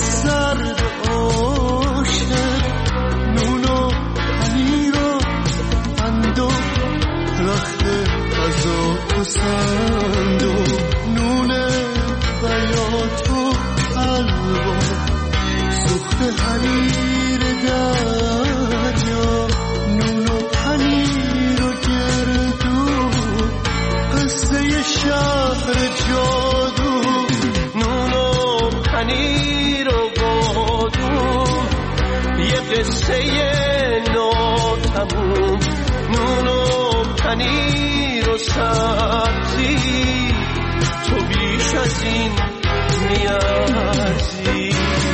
سرد عاشق، نون و پنیر و قند و رخت غذا و سند و نون بیات و حلوا، سوخت حریر دریا، نون و پنیر و گردو، قصه شهر جادو، نون و پنیر و بادوم، یه قصه ناتموم، نون و پنیر و سبزی، تو بیش از این میارزی.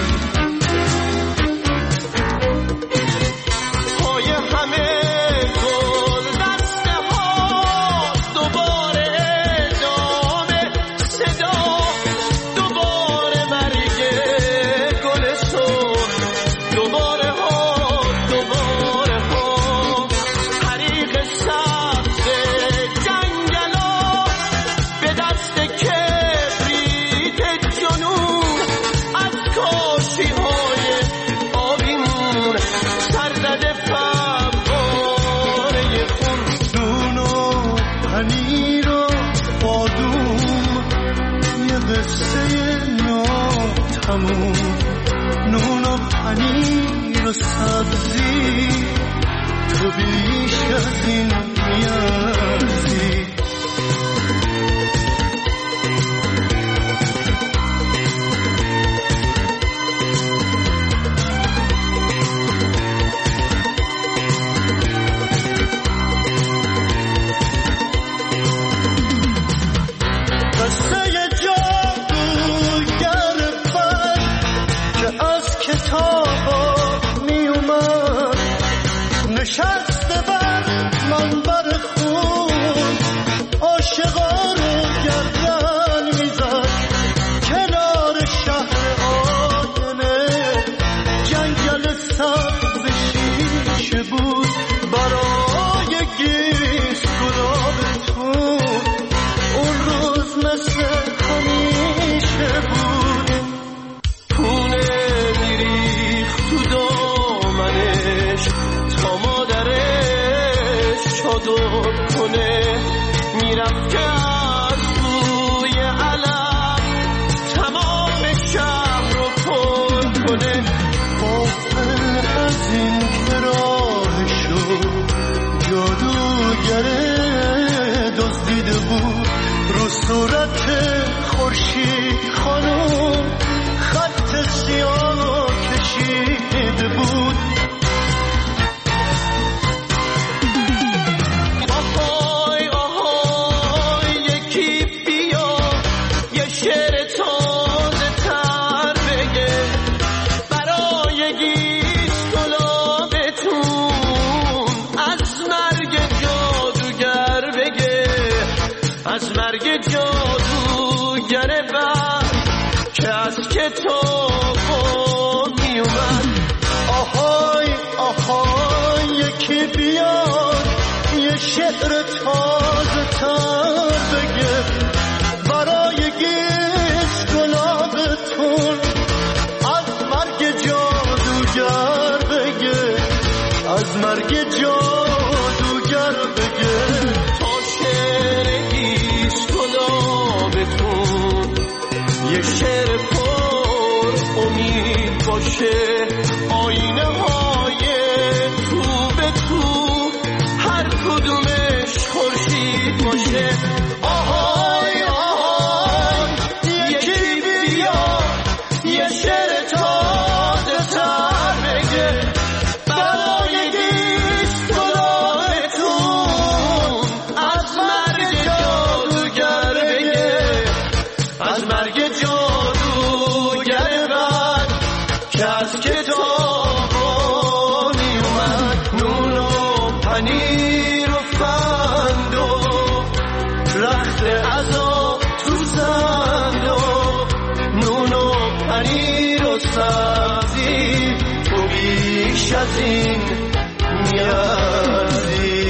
نون و پنیر و سبزی، تو بیش از این میارزی. نشسته بر منبر خون، عاشقا رو گردن میزد کنار شهر آینه، جنگل سبز شیشه بود برای گیس گلابتون، اون روز مثل همیشه بود، پونه میریخت تو دامنش تا مادرش چادر کنه، میرفت که از بوی علم تمام شهر رو پر کنه. غافل از این که راهشو جادوگر دزدیده بود، رو صورت خورشید خانم خط سیاه کشیده بود. از مرگ جادوگر بر که از کتاب می اومد، آهای آهای یکی بیاد یه شعر تازه تر بگه، برای گیس گلابتون از مرگ جادوگر بگه، از مرگ جادوگر بگه. یه شعر پر امید باشه، آینه های تو به تو هر کدومش خورشید باشه. آهای آهای یکی بیا یه شعر تازه تر بگه، برای گیس گلابتون از مرگ جادوگر بگه، از مرگ جادوگر بر که از کتابا می اومد، نون و پنیر و فند و رخت عذاب تو زند و نون و پنیر و سبزی، تو بیش از این میارزی.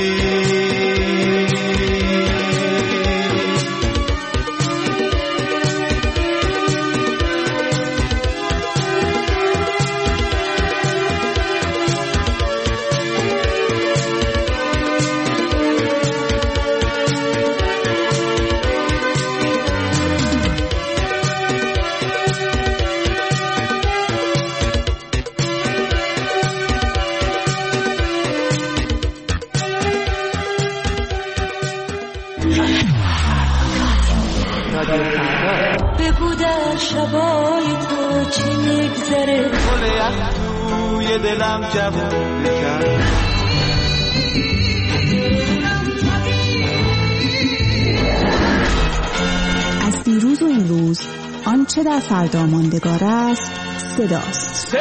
حال یخ توی دلم جوون کرد. از دیروز و این روز آنچه در فردا ماندگار است صداست.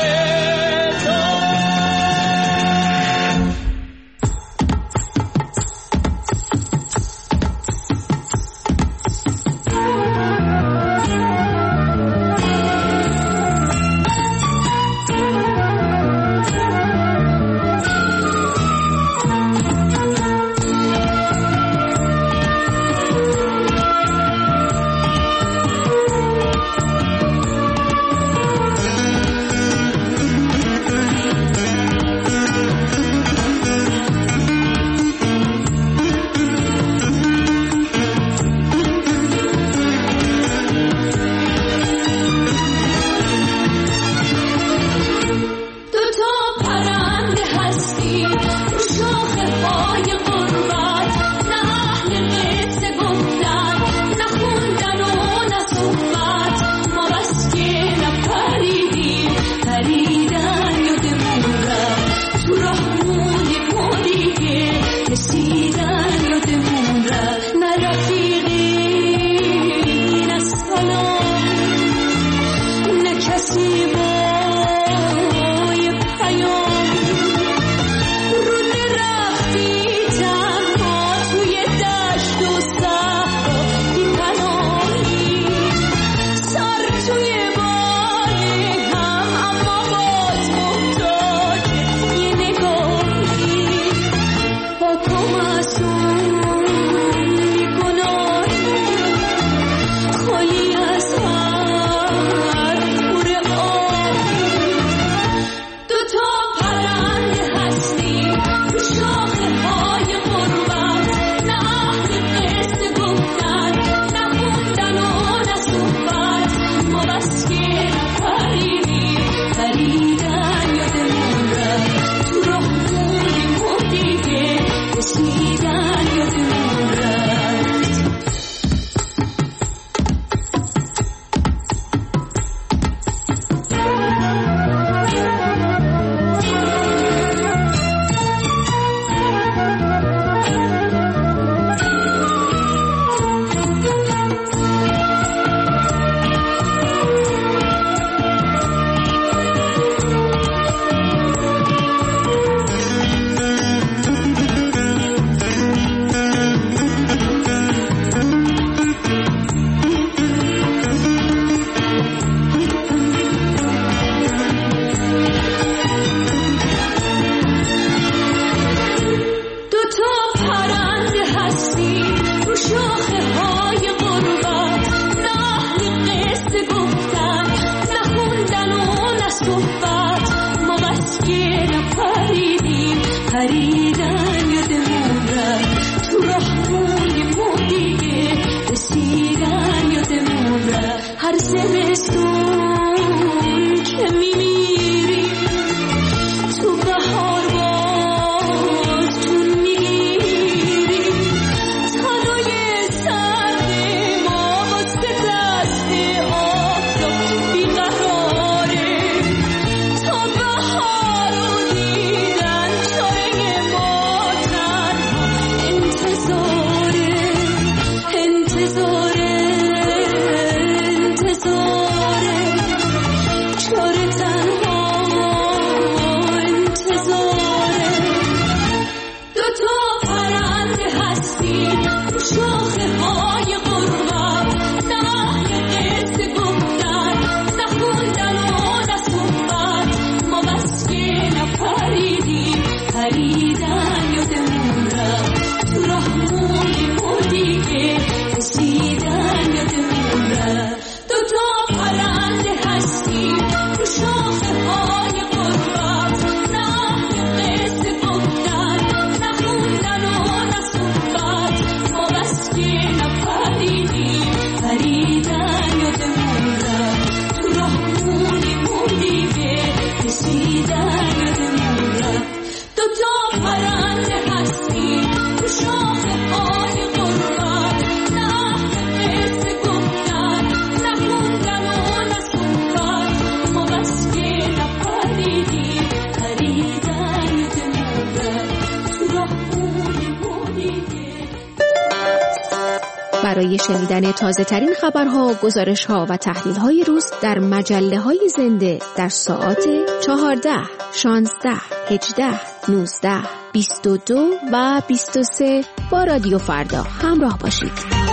برای شنیدن تازه ترین خبرها، گزارش‌ها و تحلیل‌های روز در مجله‌های زنده در ساعات 14, 16, 18, 19, 22 و 23 با رادیو فردا همراه باشید.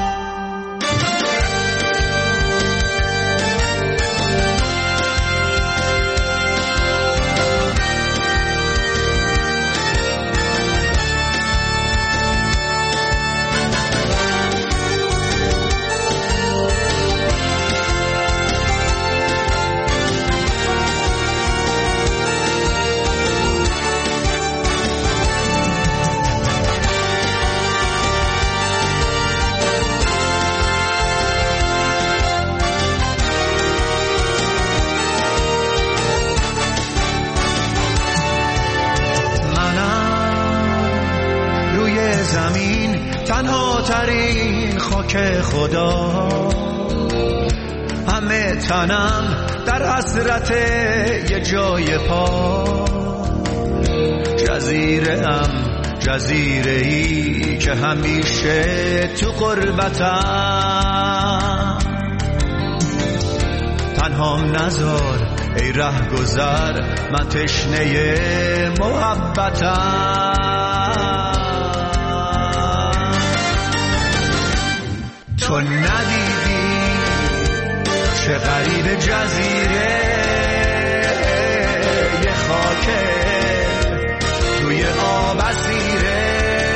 تنها ترین خاک خدا، همه تنم در حسرت یه جای پا. جزیره‌ای که همیشه تو غربتم. تنهام نذار ای رهگذر، من تشنه محبتم. تو ندیدی چه غریب جزیره، یه خاکه توی آب اسیره.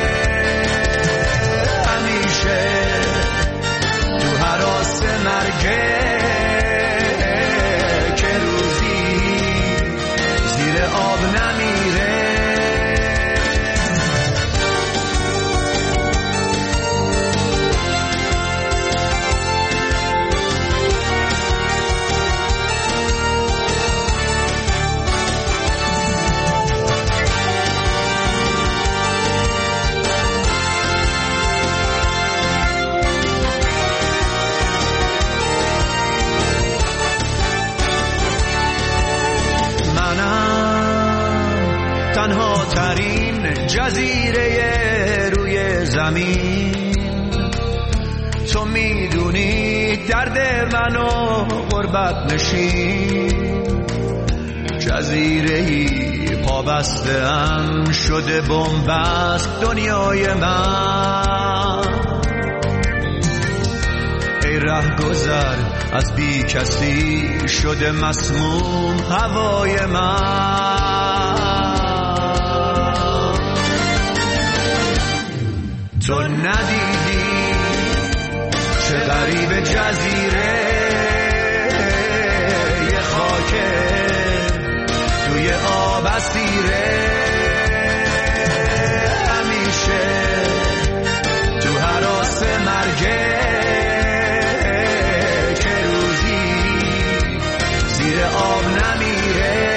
همیشه تو هراس مرگه، که روزی زیر آب نمیره. تنها ترین جزیره روی زمین، تو میدونی درد منو غربت نشین. جزیره‌ای پابسته‌ام شده بنبست دنیای من. ای رهگذر از بی کسی شده مسموم هوای من. تو ندیدی چه غریب جزیره، یه خاکه توی آب اسیره. همیشه تو هراس مرگه، که روزی زیر آب نمیره.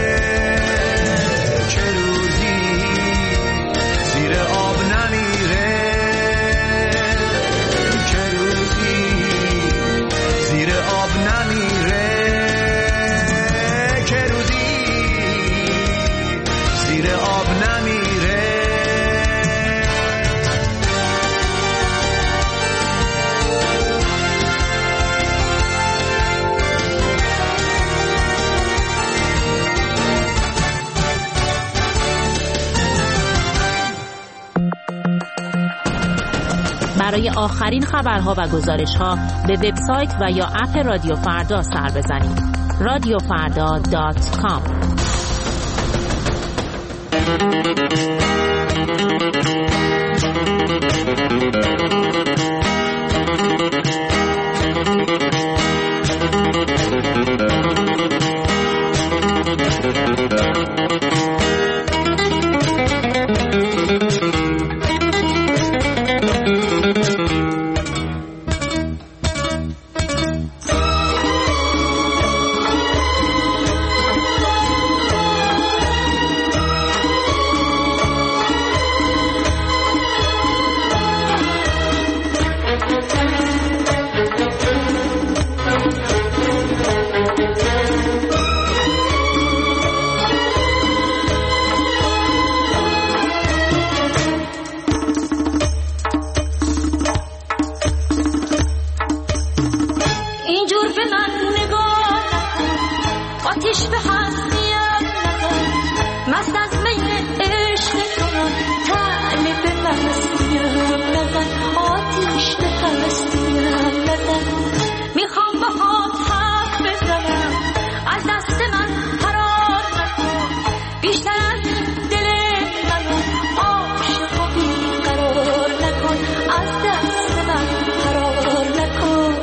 که روزی زیر آب نمیره. برای آخرین خبرها و گزارش‌ها به وبسایت و یا اپ رادیو فردا سر بزنید. radiofarda.com. آتیش به هستیم نزن مست از می عشق تو طلب هستیم نزن آتیش به هستیم نزن میخوام باهات حرف بزنم از دست من فرار نکن بیشتر از این دل منو عاشق و بیقرار نکن از دست من فرار نکن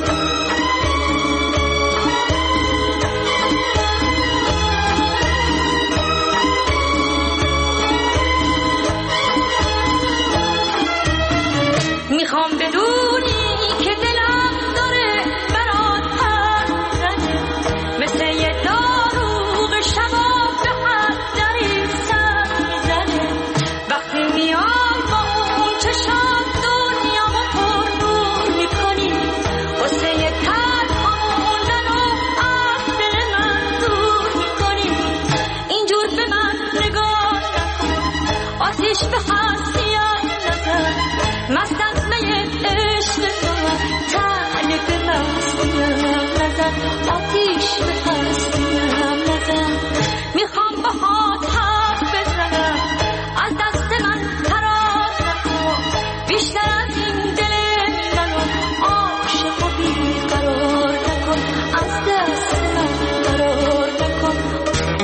میخوام بدونی که دلم داره برات پر میزنه مثل یه داروغ شباب به حد داری سر میزنه وقتی میام با اون چشم دنیامو پر نور میکنی واسه یه تنها موندن و از دل من دور میکنی اینجور به من نگاه نکن آتیش به هستیم نزن مست از می عشق تو طلب هستیم نزن آتیش به هستیم نزن میخوام باهات حرف بزنم از دست من فرار نکن بیشتر از این دل منو عاشق و بیقرار نکن از دست من فرار نکن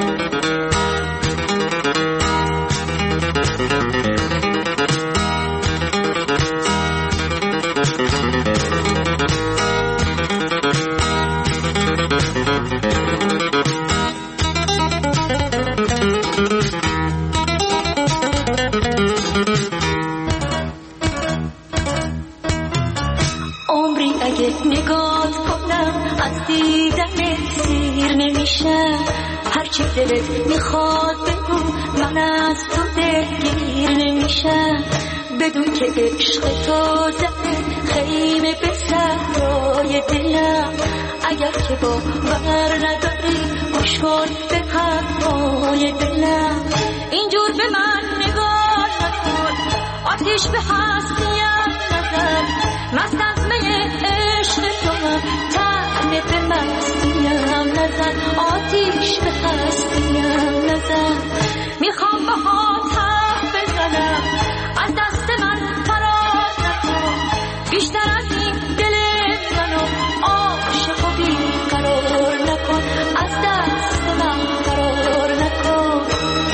عمری اگه نگات کنم از دیدن سیر نمیشم هرچی دلت میخواد بگو من از تو دلگیر نمیشم بدون که عشق تو زده خیمه به صحرای دلم اگر که باور نداری گوش کن به حرفای دلم اینجور به من نگاه نکن آتیش به هستیم نزن مست از می عشق تو طعم به مستیم نزن آتیش به هستیم نزن میخوام باهات حرف بزنم از دست من فرار نکن بیشتر از این دل منو عاشق و بیقرار نکن از دست من فرار نکن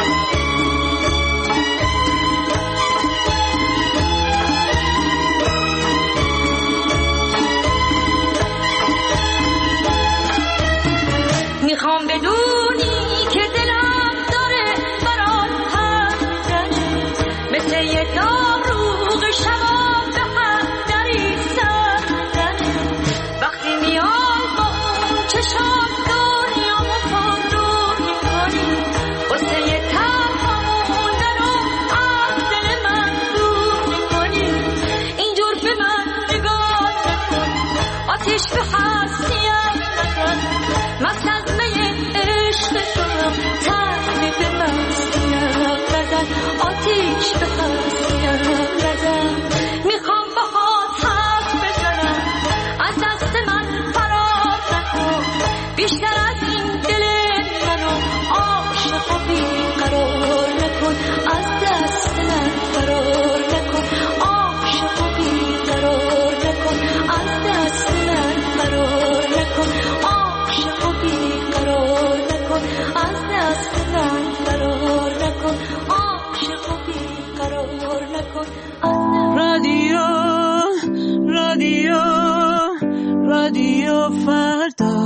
میخوام بدونی که دلم داره برات حرف میزنه مثل یه داروغ شباب به حد داری سر میزنه وقتی میام با اون چشم دنیامو پر نور میکنی واسه یه تنها موندن و از دل من دور میکنی اینجور به من نگاه نکن آتیش به هستیم نزن مست از می عشق تو طعم به مستیم نزن آتیش به هستیم نزن میخوام باهات حرف بزنم از دست من فرار نکن بیشتر از این دل منو عاشق و بیقرار نکن از دست من فرار نکن عاشق و بیقرار نکن از دست من فرار نکن عاشق و بیقرار نکن از دست من فرار نکن عاشق و بیقرار نکن رادیو فردا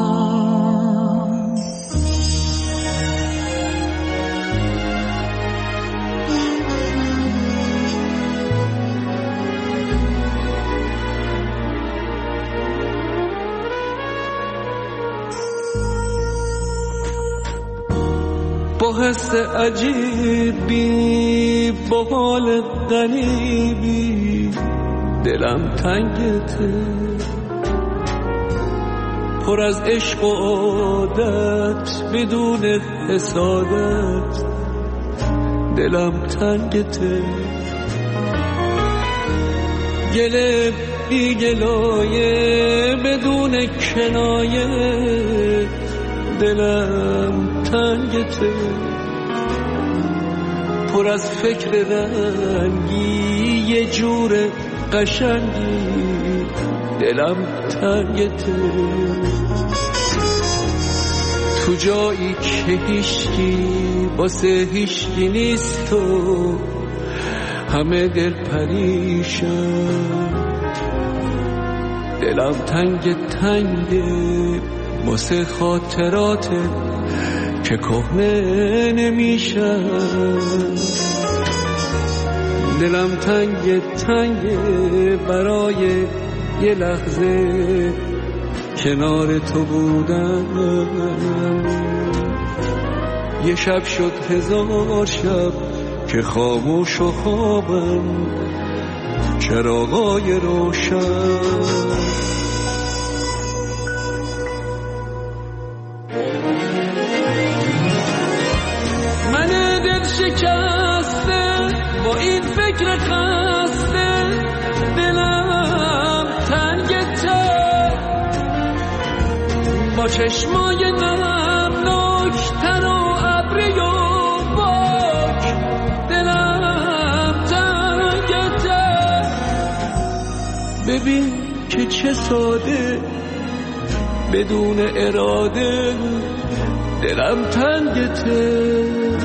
با حس عجیبی با حال غریبی دلم تنگته پر از عشق و عادت بدون حسادت دلم تنگته گله بی گلایه بدون کنایه دلم تنگته، پر از فکر رنگی یه جور قشنگی، دلم تنگته. تو جایی که هیچکی واسه هیچکی نیست و همه دل پریشان، دلم تنگ تنگه واسه خاطراته که کهنه نمیشن، دلم تنگ تنگه برای یه لحظه کنار تو بودم. یه شب شد 1000 شب که خاموش و خوابم، چراغای روشن. من دل شکسته با این فکر خسته، دلم تنگته با چشمای نمناک تر و ابری و باک، دلم تنگته. ببین که چه ساده بدون اراده دلم تنگته،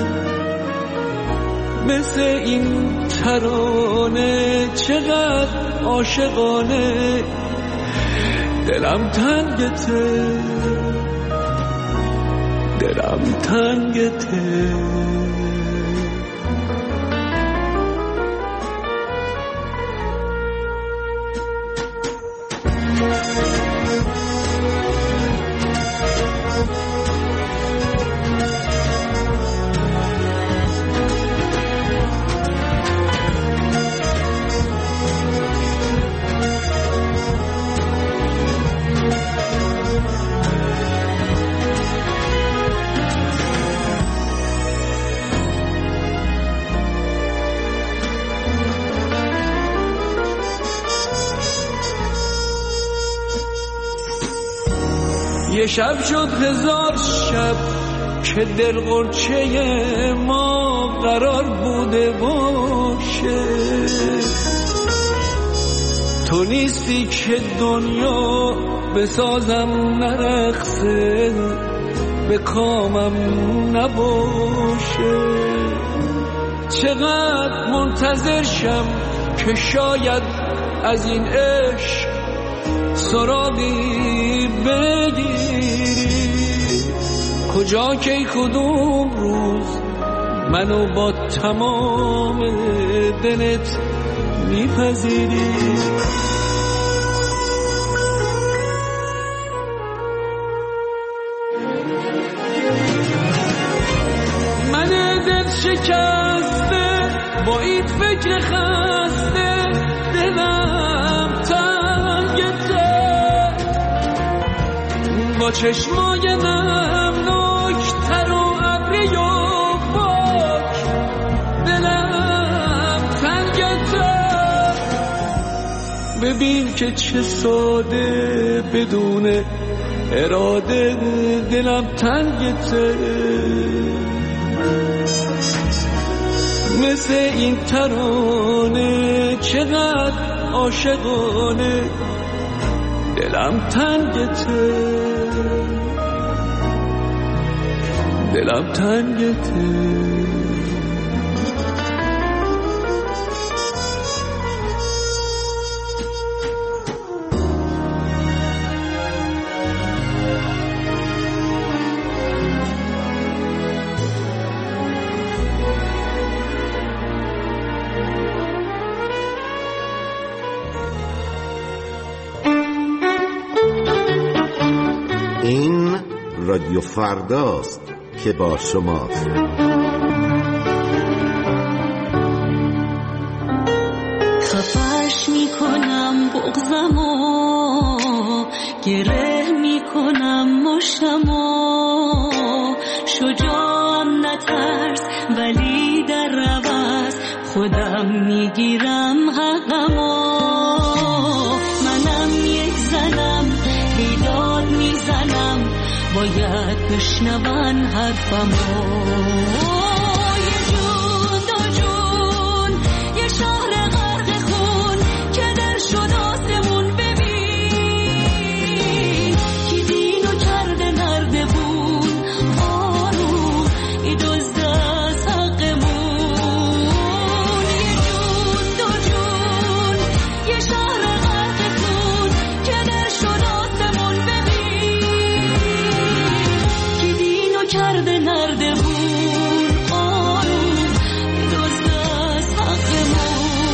مثل این ترانه چقدر عاشقانه، دلم تنگته، دلم تنگته. یه شب شد 1000 شب که دل غرچه ما قرار بوده باشه، تو نیستی که دنیا بسازم نرقصه، به کامم نباشه. چقدر منتظر شم که شاید از این عشق سراغی بگیری، کجا که کدوم روز منو با تمام دلت میپذیری. من دل شکسته با این فکر خسته، دلم تنگته با چشمای نمناک تر و ابری و باک، دلم تنگته. ببین که چه ساده بدون اراده دلم تنگته، مثل این ترانه چقدر عاشقانه، دلم تنگته، دلم تنگته. این رادیو فرداست که با شماست. خفش میکنم بغضمو، گره میکنم مشتمو، شجاعم نترس ولی در عوض خودم میگیرم حقمو. منم یک زنم بیداد میزنم، باید بشنون حرفمو. یه جون دو جون یه شهر غرق خون که در شد آسمون ببین کی دینو کرده نردبون آروم ای دزد از حقمون. یه جون دو جون یه شهر غرق خون که در شد آسمون ببین کی دینو کرده نردبون آروم ای دزد از حقمون.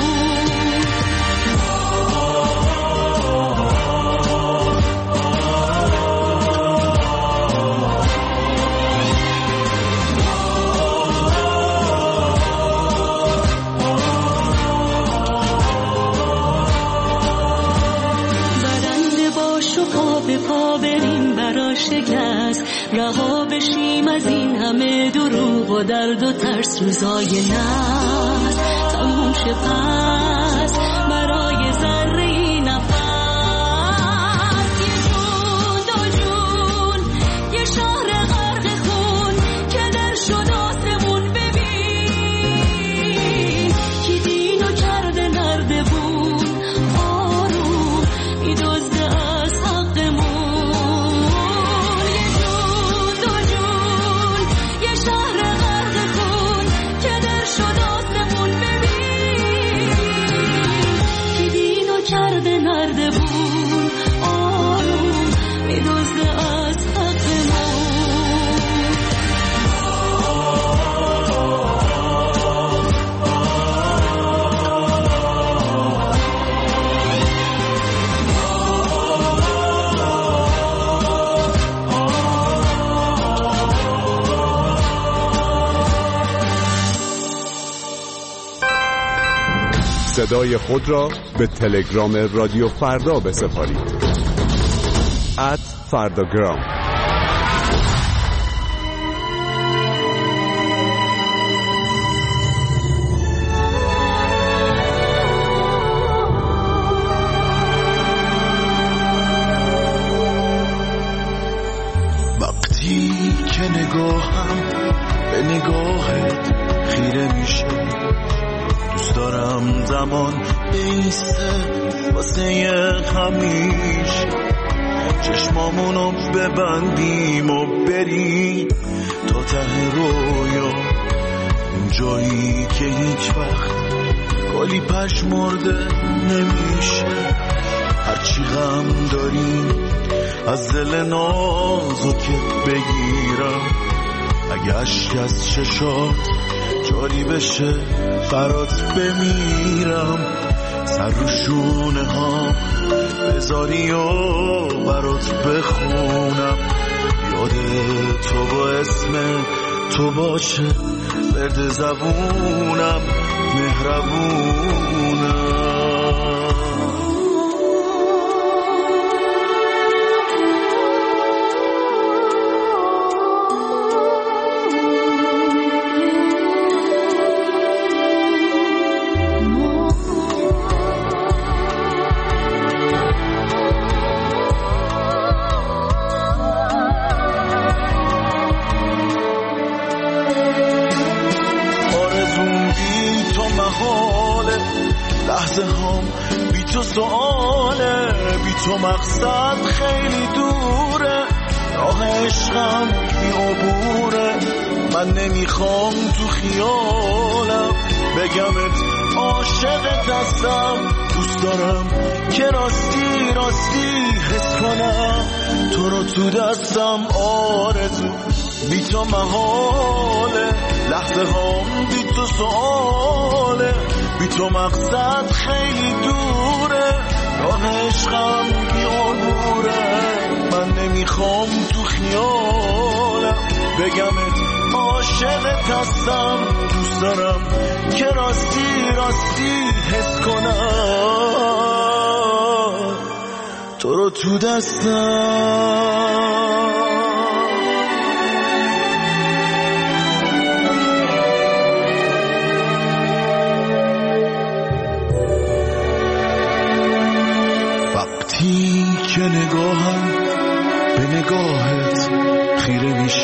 برنده باش و پا به پا بریم برا شکست، رها بشیم از این همه دروغ و درد و ترس. روزای ناز تموم شه پس برای ذره نفس. یه جون دو جون یه شهر غرق خون که در شد آسمون ببین کی دینو کرده نردبون آروم ای دزد از حقمون. یه جون دو جون یه شهر غرق خون که در شد آسمون ببین کی دینو کرده نردبون آروم ای دزد از حقمون. صدای خود را به تلگرام رادیو فردا بسپارید. @فرداگرام. وقتی که نگاهم به نگاهت خیره میشه، دوست دارم زمان بیسته واسه همیشه. چشمامونو ببندیم و بریم تا ته رویا، اون جایی که هیچ وقت گلی پژمرده نمیشه. هرچی غم داریم از دل نازو که بگیرم، اگه اشک از چشات جاری بشه برات بمیرم. سر رو شونه ها بذاری و برات بخونم، یاد تو با اسم تو باشه ورد زبونم مهربونم. لحظه هم بی تو سؤاله، بی تو مقصد خیلی دوره، راه عشقم بی عبوره. من نمیخوام تو خیالم بگمت عاشقت هستم، دوست دارم که راستی راستی حس کنم تو رو تو دستم. آرزو بی تو محاله، لحظه هم بی تو سؤاله، بی تو مقصد خیلی دوره، راه عشقم بی عبوره. من نمیخوام تو خیالم بگمت عاشقت هستم، دوست دارم که راستی راستی حس کنم تو رو تو دستم. وقتی که نگاهم به نگاهت خیره میشه،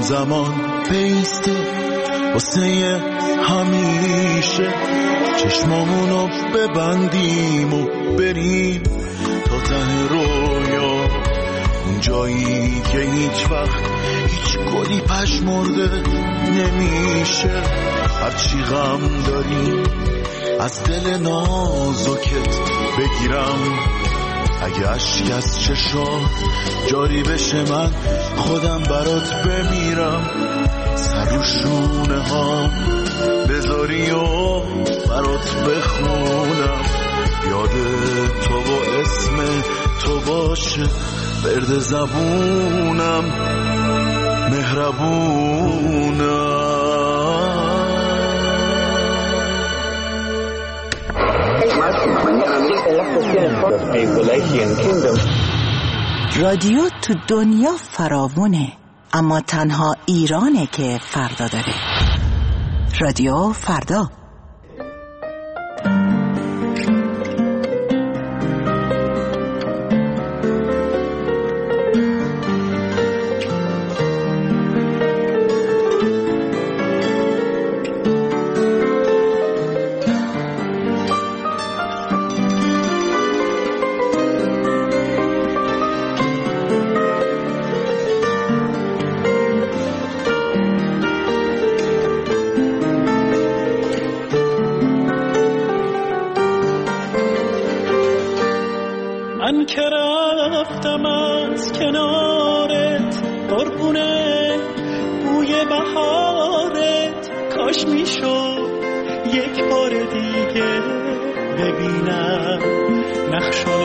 زمان بیسته واسه همیشه، چشمامونو ببندیم و بریم تا ته رویا، اون جایی که هیچ وقت هیچ گلی پژمرده نمیشه. هرچی غم داری از دل نازکت بگیرم، اگه اشک از چشات جاری بشه من خودم برات بمیرم. سر و شونه ها بذاری و برات بخونم، یاد تو و اسم تو باشه برد زبونم، مهربونم. رادیو تو دنیا فراوونه، اما تنها ایرانه که فردا داره. رادیو فردا. من که رفتم از کنارت قربونه بوی بهارت، کاش میشد یک بار دیگه ببینم نقش و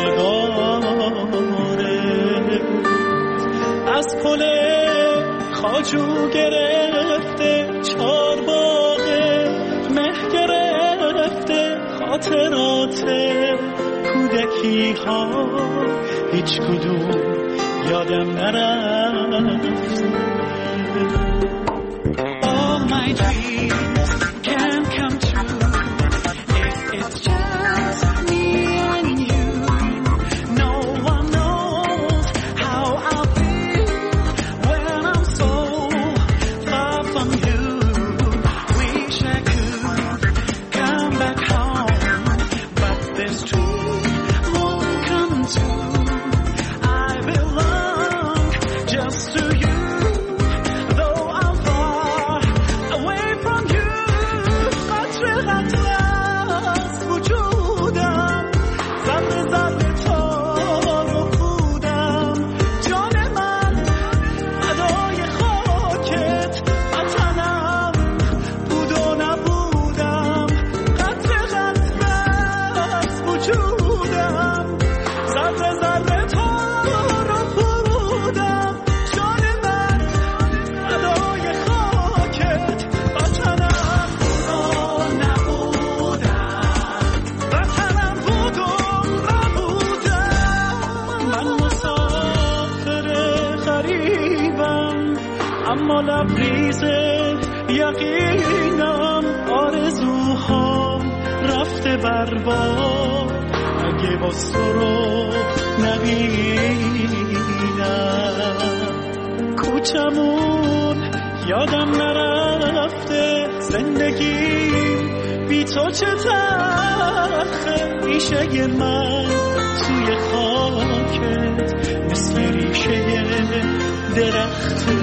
نگارت. از پل خواجو گرفته چارباغه، مه گرفته خاطرات کودکی ها، هیچ کدوم یادم نرفت. All my dreams can come true if it's just me and you. No one knows how I feel when I'm so far from you. Wish I could come back home, but this dream won't come true. I belong just to you, though I'm far away from you. قطر از وجودم، ذره ذره تار و پودم، جان من فدای خاکت، وطنم بود و نبودم. قطر از وجودم، ذره ذره تار و پودم، جان من فدای خاکت، وطنم بود و نبودم. وطنم بود و نبودم. من مسافر غریبم، اما لبریز یقینم. آرزوهام رفته برباد اگه باز تو رو نبینم. کوچمون یادم نرفته، زندگیم بی تو چه تلخه. ریشه من توی خاکت مثل ریشه درخته.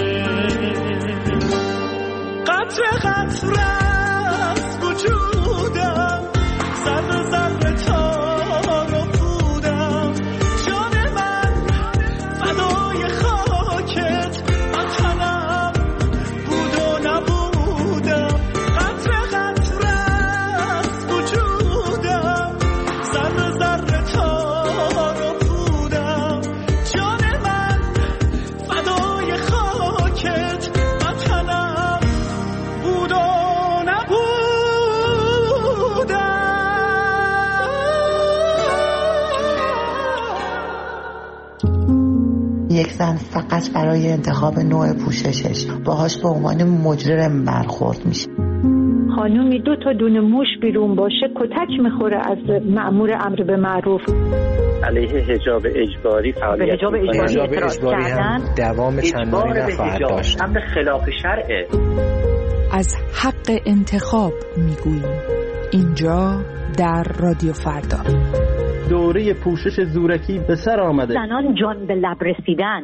قطر قطر از وجودم، ذره ذره تار و پودم، جان من فدای خاکت، وطنم بود و نبودم. قطر قطر از وجودم، ذره ذره تار و پودم، جان من فدای خاکت، وطنم بود و یک زن فقط برای انتخاب نوع پوششش باهاش به عنوان مجرم برخورد میشه. خانومی 2 تا دونه موش بیرون باشه کتک میخوره از مأمور امر به معروف. علیه حجاب اجباری فعالیت حجاب اجباری هم دوام چندانی نخواهد داشت. هم خلاف شرعه. از حق انتخاب میگوییم اینجا در رادیو فردا. دوره پوشش زورکی به سر آمده. زنان جان به لب رسیدن.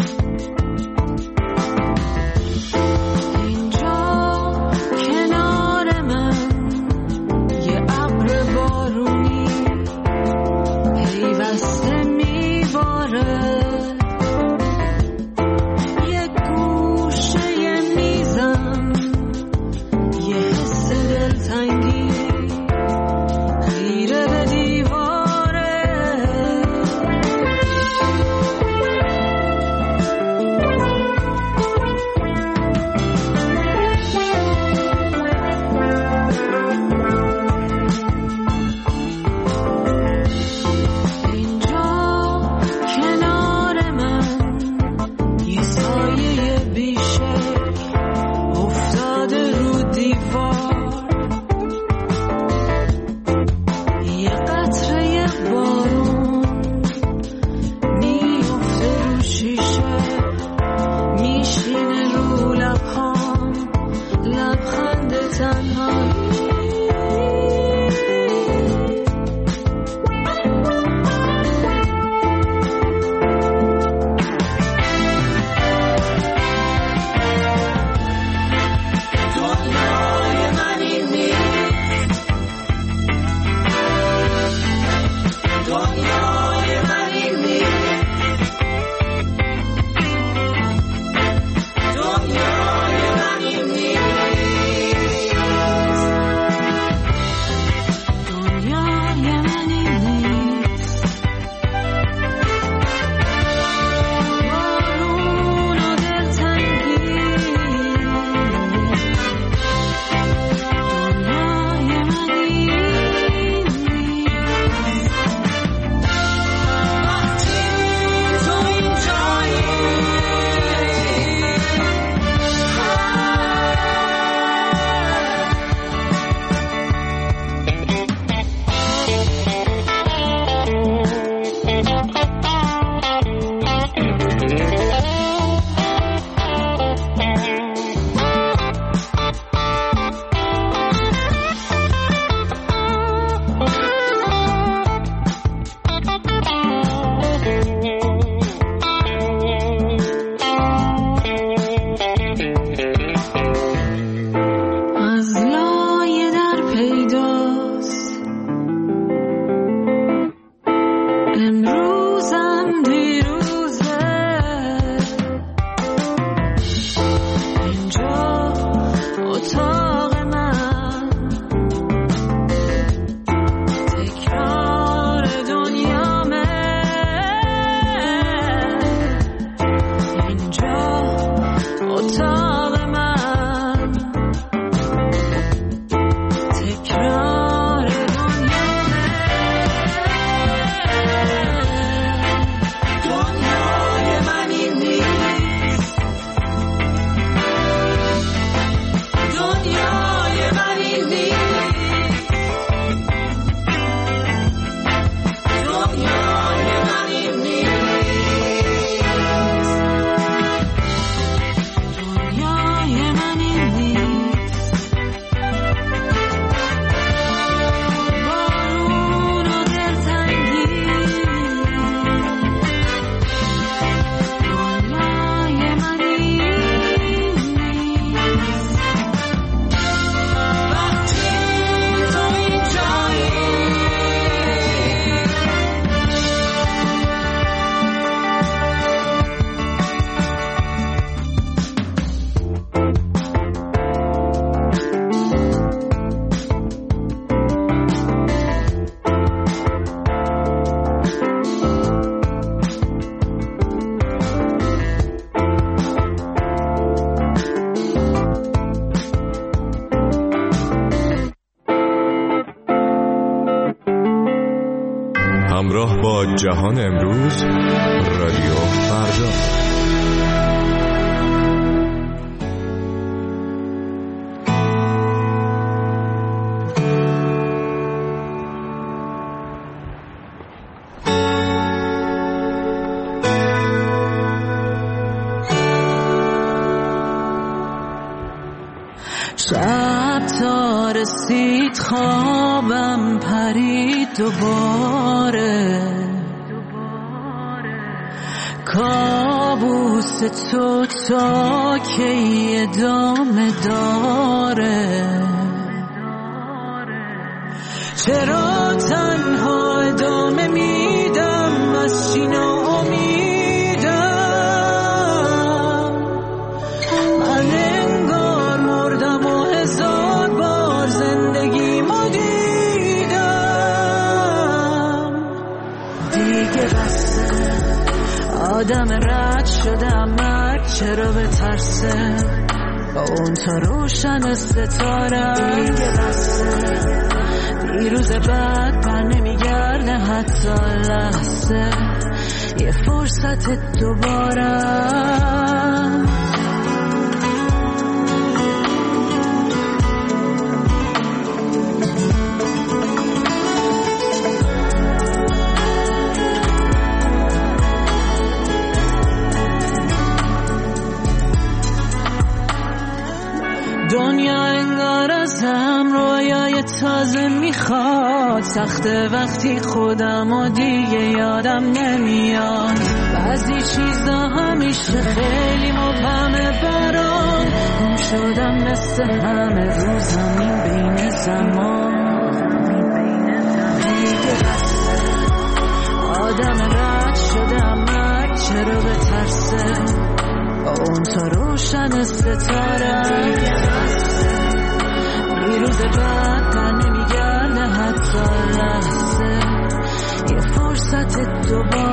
اینجا کنار همراه با جهان امروز، رادیو فردا. شب تا رسید خوابم پرید دوباره، کابوس تو تا کی ادامه داره؟ چرا تنها ادامه میدم از چی ناامیدم؟ من انگار مردم و هزار بار زندگیمو دیدم. دیگه بسه، آدم رد شدم، مرگ چرا بترسه؟ با اون تا روشن ستاره. دیگه بسه، دیروز بعد بر نمیگرده حتی لحظه، یه فرصت دوباره. دنیا انگار ازم رویای تازه میخواد، سخته وقتی خودم و دیگه یادم نمیاد. بعضی چیزا همیشه خیلی مبهمه برام، گم شدم مثل همه رو زمین بین زمان. دیگه بسه، آدم رد شدم، مرگ چرا بترسه؟ با اون تا روشن ستاره. دیروز بعد بر نمیگرده حتی لحظه، یه فرصت دوباره.